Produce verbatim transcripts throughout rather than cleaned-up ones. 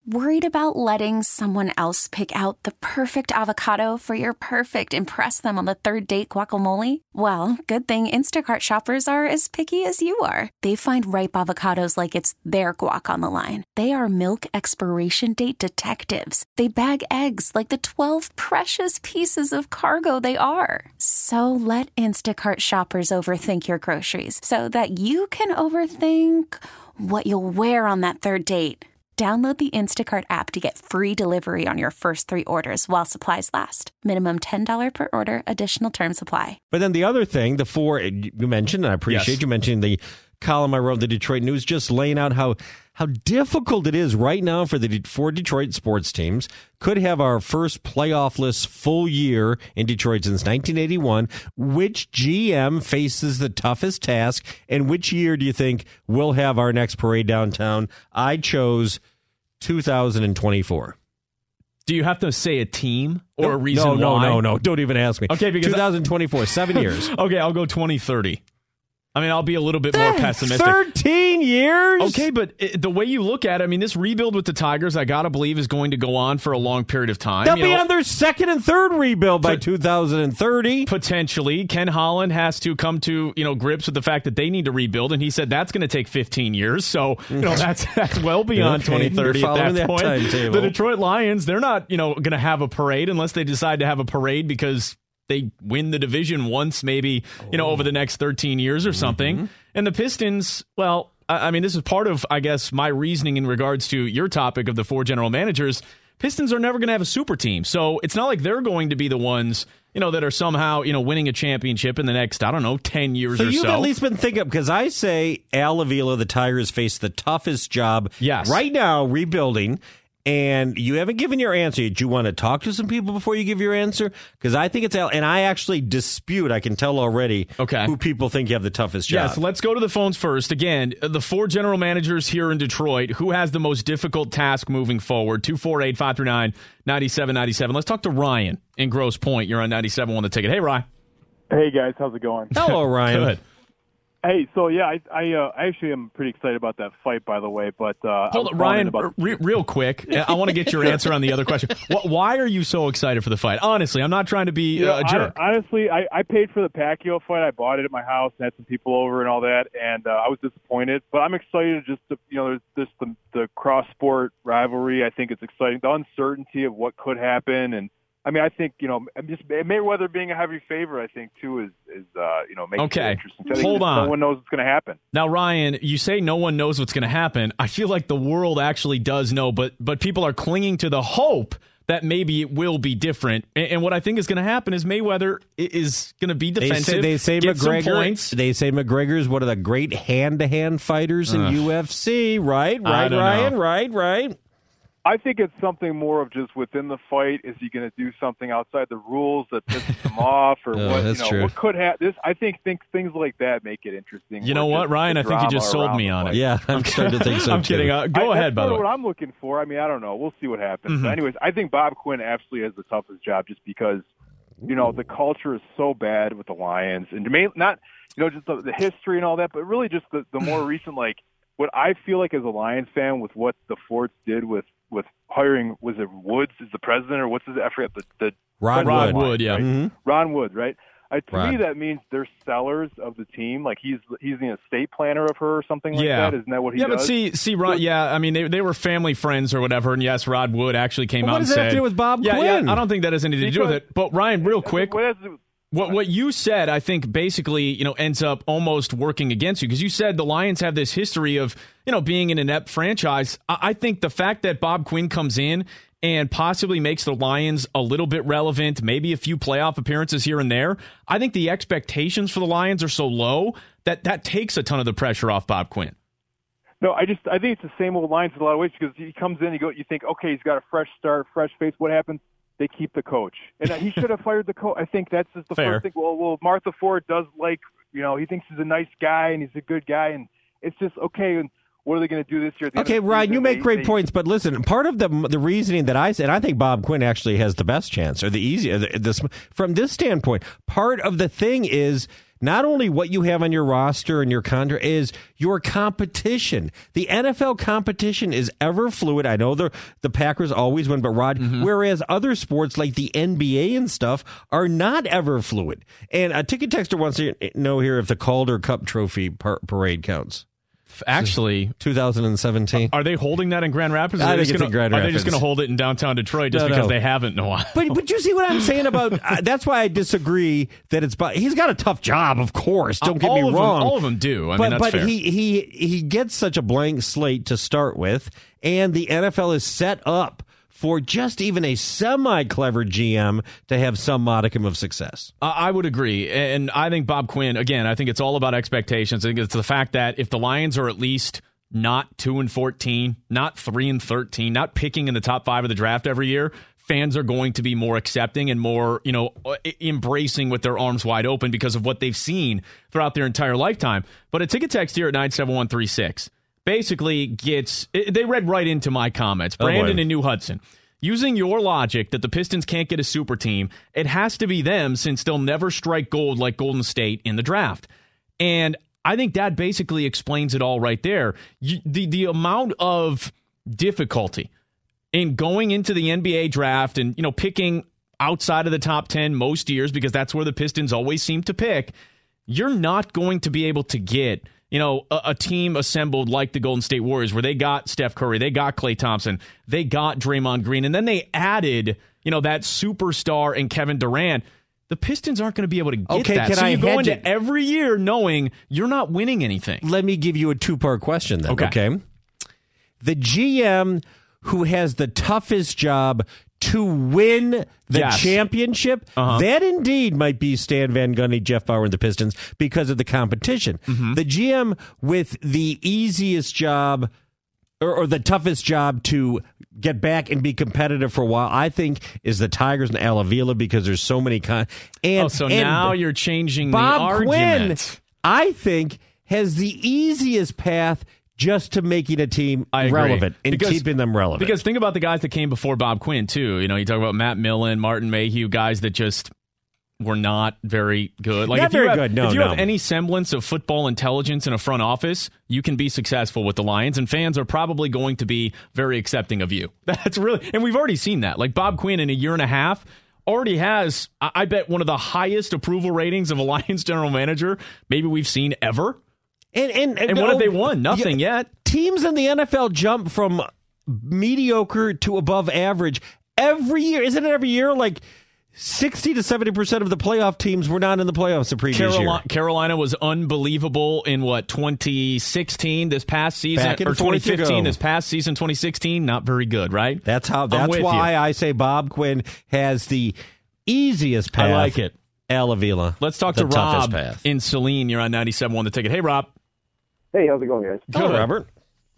Worried about letting someone else pick out the perfect avocado for your perfect impress them on the third date guacamole? Well, good thing Instacart shoppers are as picky as you are. They find ripe avocados like it's their guac on the line. They are milk expiration date detectives. They bag eggs like the twelve precious pieces of cargo they are. So let Instacart shoppers overthink your groceries so that you can overthink what you'll wear on that third date. Download the Instacart app to get free delivery on your first three orders while supplies last. Minimum ten dollars per order. Additional terms apply. But then the other thing, the four you mentioned, and I appreciate yes. you mentioning the column I wrote in the Detroit News, just laying out how how difficult it is right now for the four Detroit sports teams. Could have our first playoff-less full year in Detroit since nineteen eighty-one. Which G M faces the toughest task, and which year do you think we'll have our next parade downtown? I chose two thousand twenty-four. Do you have to say a team or a reason no, no, why? No, no, no. Don't even ask me. Okay, because twenty twenty-four, seven years. Okay, I'll go twenty thirty. I mean, I'll be a little bit more pessimistic. thirteen years? Okay, but it, the way you look at it, I mean, this rebuild with the Tigers, I got to believe, is going to go on for a long period of time. They'll you be know, on their second and third rebuild by two thousand thirty. Potentially. Ken Holland has to come to, you know, grips with the fact that they need to rebuild, and he said that's going to take fifteen years. So, you know, that's that's well beyond okay, twenty thirty at that, that point. Timetable. The Detroit Lions, they're not, you know, going to have a parade unless they decide to have a parade because they win the division once, maybe, you know, over the next thirteen years or something. Mm-hmm. And the Pistons, well, I mean, this is part of, I guess, my reasoning in regards to your topic of the four general managers. Pistons are never going to have a super team. So it's not like they're going to be the ones, you know, that are somehow, you know, winning a championship in the next, I don't know, ten years so or so. So you've at least been thinking, because I say Al Avila, the Tigers, face the toughest job yes. right now rebuilding. And you haven't given your answer. Do you want to talk to some people before you give your answer? Because I think it's Al, and I actually dispute, I can tell already, okay. who people think you have the toughest job. Yes, let's go to the phones first. Again, the four general managers here in Detroit, who has the most difficult task moving forward? two four eight, five three nine, nine seven nine seven. Let's talk to Ryan in Grosse Pointe. You're on ninety-seven point one The Ticket. Hey, Ryan. Hey, guys. How's it going? Hello, Ryan. Good. Hey, so yeah, I I, uh, I actually am pretty excited about that fight, by the way. But uh, hold on, Ryan, about... re- real quick, I want to get your answer on the other question. Why are you so excited for the fight? Honestly, I'm not trying to be you know, uh, a jerk. I, honestly, I, I paid for the Pacquiao fight. I bought it at my house and had some people over and all that, and uh, I was disappointed. But I'm excited just to, you know, there's this the, the cross sport rivalry. I think it's exciting. The uncertainty of what could happen, and I mean, I think, you know, just Mayweather being a heavy favorite, I think, too, is, is uh, you know, makes okay. it interesting. Hold on. No one knows what's going to happen. Now, Ryan, you say no one knows what's going to happen. I feel like the world actually does know, but but people are clinging to the hope that maybe it will be different. And, and what I think is going to happen is Mayweather is going to be defensive. They say, they say get McGregor. Some points. They say McGregor is one of the great hand-to-hand fighters in uh, U F C. Right, right, Ryan, know. right, right. I think it's something more of just within the fight. Is he going to do something outside the rules that pisses him off, or oh, what? That's you know, true. what could happen? This, I think, think things like that make it interesting. You know what, Ryan? I think you just sold me on it. Yeah, I'm starting to think so. I'm too. kidding. Uh, go I, ahead, that's by the way. What I'm looking for. I mean, I don't know. We'll see what happens. Mm-hmm. But anyways, I think Bob Quinn absolutely has the toughest job, just because you know the culture is so bad with the Lions, and may, not you know just the, the history and all that, but really just the, the more recent like. What I feel like as a Lions fan with what the Forts did with, with hiring, was it Woods as the president, or what's his, I forget, the, the Ron, Ron Wood, Wood, yeah. Right? Mm-hmm. Ron Wood, right? Uh, to Ron. me, that means they're sellers of the team. Like he's he's the estate planner of her or something like yeah. that. Isn't that what he yeah, does? but see, see, Ron, yeah, I mean, they they were family friends or whatever, and yes, Rod Wood actually came well, out and said. What does that said, have to do with Bob yeah, Quinn? Yeah, I don't think that has anything to do with it. But Ryan, real quick. What What what you said, I think, basically, you know, ends up almost working against you, because you said the Lions have this history of, you know, being an inept franchise. I, I think the fact that Bob Quinn comes in and possibly makes the Lions a little bit relevant, maybe a few playoff appearances here and there, I think the expectations for the Lions are so low that that takes a ton of the pressure off Bob Quinn. No, I just I think it's the same old Lions in a lot of ways, because he comes in, you go, you think, okay, he's got a fresh start, fresh face. What happens? They keep the coach, and he should have fired the coach. I think that's just the Fair. first thing. Well, well, Martha Ford does like, you know, he thinks he's a nice guy and he's a good guy, and it's just okay. And what are they going to do this year? Okay, Ryan, you make they, great they, points, but listen, part of the the reasoning that I said, I think Bob Quinn actually has the best chance, or the easier. This from this standpoint, part of the thing is not only what you have on your roster and your contract, is your competition. The N F L competition is ever fluid. I know the the Packers always win, but Rod, mm-hmm. whereas other sports like the N B A and stuff are not ever fluid. And a ticket texter wants to know here if the Calder Cup Trophy par- parade counts. Actually, two thousand seventeen. Are they holding that in Grand Rapids? I think it's gonna, in Grand Are Rapids. they just going to hold it in downtown Detroit just no, because no. they haven't in a while? But but you see what I'm saying about? Uh, that's why I disagree that it's. He's got a tough job, of course. Don't get uh, me wrong. Them, all of them do. I but mean, that's but fair. he he he gets such a blank slate to start with, and the N F L is set up for just even a semi-clever G M to have some modicum of success. Uh, I would agree. And I think Bob Quinn, again, I think it's all about expectations. I think it's the fact that if the Lions are at least not two and fourteen, not three and thirteen, not picking in the top five of the draft every year, fans are going to be more accepting and more, you know, embracing with their arms wide open because of what they've seen throughout their entire lifetime. But a ticket text here at nine seven one three six basically gets, they read right into my comments. Brandon oh in New Hudson. Using your logic that the Pistons can't get a super team, it has to be them since they'll never strike gold like Golden State in the draft. And I think that basically explains it all right there. You, the, the amount of difficulty in going into the N B A draft and, you know, picking outside of the top ten most years, because that's where the Pistons always seem to pick, you're not going to be able to get, you know, a, a team assembled like the Golden State Warriors, where they got Steph Curry, they got Klay Thompson, they got Draymond Green, and then they added, you know, that superstar and Kevin Durant. The Pistons aren't going to be able to get okay, that. Can so I you go into it? every year knowing you're not winning anything. Let me give you a two-part question then, okay? okay? The G M who has the toughest job to win the yes. championship, uh-huh. that indeed might be Stan Van Gundy, Jeff Bauer, and the Pistons because of the competition. Mm-hmm. The G M with the easiest job or, or the toughest job to get back and be competitive for a while, I think, is the Tigers and Al Avila, because there's so many con- and oh, so and now you're changing Bob the argument. Quinn, I think, has the easiest path just to making a team relevant and because, keeping them relevant. Because think about the guys that came before Bob Quinn, too. You know, you talk about Matt Millen, Martin Mayhew, guys that just were not very good. Like not if you very have, good, no, If you no. have any semblance of football intelligence in a front office, you can be successful with the Lions, and fans are probably going to be very accepting of you. That's really, and we've already seen that. Like Bob Quinn in a year and a half already has, I bet, one of the highest approval ratings of a Lions general manager maybe we've seen ever. And, and, and what have they won? Nothing yeah, yet. Teams in the N F L jump from mediocre to above average every year. Isn't it every year? Like sixty to seventy percent of the playoff teams were not in the playoffs the previous Carolina, year. Carolina was unbelievable in, what, twenty sixteen, this past season? Back in or twenty fifteen, ago. this past season, twenty sixteen? Not very good, right? That's how. That's why you. I say Bob Quinn has the easiest path. I like it. Al Avila. Let's talk the to Rob path. in Saline. You're on ninety-seven point one The Ticket. Hey, Rob. Hey, how's it going, guys? Hello, Robert.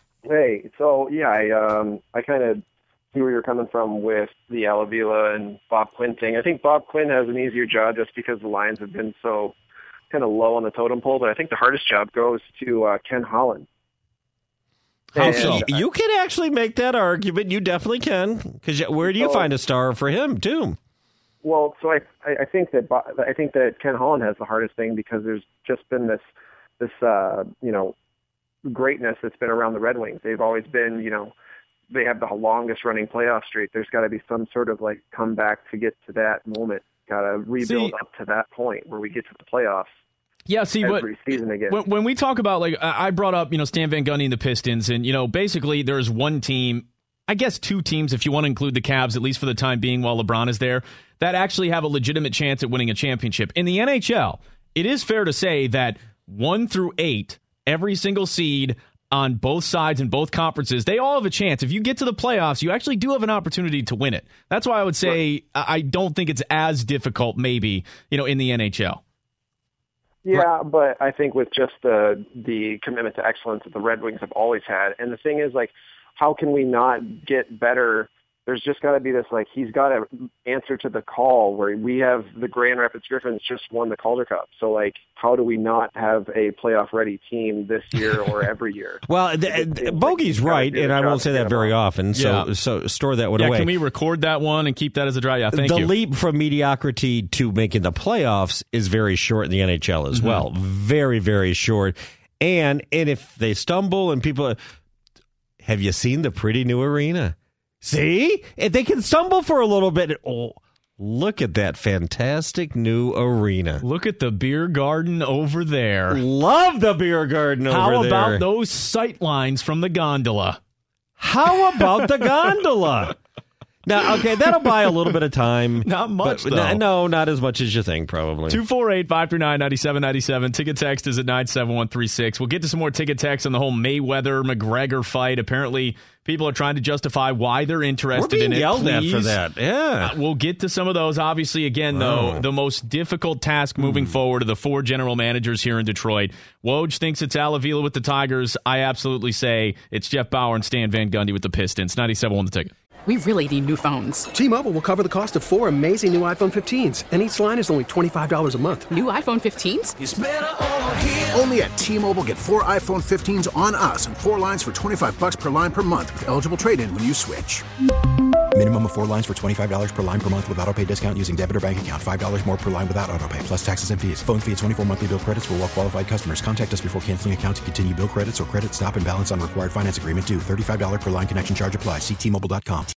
Hey, so yeah, I um, I kind of see where you're coming from with the Al Avila and Bob Quinn thing. I think Bob Quinn has an easier job just because the Lions have been so kind of low on the totem pole, but I think the hardest job goes to uh, Ken Holland. How so? You can actually make that argument. You definitely can. Because where do you so, find a star for him, too? Well, so I I think that I think that Ken Holland has the hardest thing because there's just been this this uh, you know. greatness that's been around the Red Wings. They've always been, you know, they have the longest running playoff streak. There's got to be some sort of like comeback to get to that moment. Got to rebuild see, up to that point where we get to the playoffs. Yeah, see every what season again. When, when we talk about, like, I brought up, you know, Stan Van Gundy and the Pistons, and you know, basically there's one team, I guess two teams if you want to include the Cavs, at least for the time being while LeBron is there, that actually have a legitimate chance at winning a championship. In the N H L, it is fair to say that one through eight, every single seed on both sides in both conferences, they all have a chance. If you get to the playoffs, you actually do have an opportunity to win it. That's why I would say I don't think it's as difficult, maybe, you know, in the N H L. Yeah, but I think with just the the commitment to excellence that the Red Wings have always had, and the thing is, like, how can we not get better there's just got to be this, like, he's got to answer to the call where we have the Grand Rapids Griffins just won the Calder Cup. So, like, how do we not have a playoff-ready team this year or every year? Well, the, the, Bogey's like right, and I won't say that very often, so yeah. so store that one yeah, away. Can we record that one and keep that as a dry? Yeah, thank the you. The leap from mediocrity to making the playoffs is very short in the N H L as mm-hmm. well. Very, very short. And, and if they stumble and people... Have you seen the pretty new arena? See? If they can stumble for a little bit. Oh, look at that fantastic new arena. Look at the beer garden over there. Love the beer garden over How there. How about those sight lines from the gondola? How about the gondola? Now, okay, that'll buy a little bit of time. Not much, but, though. No, not as much as you think, probably. two four eight, five three nine, nine seven nine seven. Ticket text is at nine seven one three six. We'll get to some more ticket text on the whole Mayweather-McGregor fight. Apparently, people are trying to justify why they're interested We're being in it. yelled Please. at for that, yeah. Uh, we'll get to some of those. Obviously, again, though, oh. the most difficult task moving mm. forward are the four general managers here in Detroit. Woj thinks it's Al Avila with the Tigers. I absolutely say it's Jeff Bauer and Stan Van Gundy with the Pistons. ninety-seven one The Ticket. We really need new phones. T-Mobile will cover the cost of four amazing new iPhone fifteens, and each line is only twenty-five dollars a month. New iPhone fifteens? It's better over here. Only at T-Mobile, get four iPhone fifteens on us and four lines for twenty-five dollars per line per month with eligible trade-in when you switch. Minimum of four lines for twenty-five dollars per line per month with autopay discount using debit or bank account. five dollars more per line without autopay, plus taxes and fees. Phone fee at twenty-four monthly bill credits for well-qualified customers. Contact us before canceling account to continue bill credits or credit stop and balance on required finance agreement due. thirty-five dollars per line connection charge applies. See T Mobile dot com.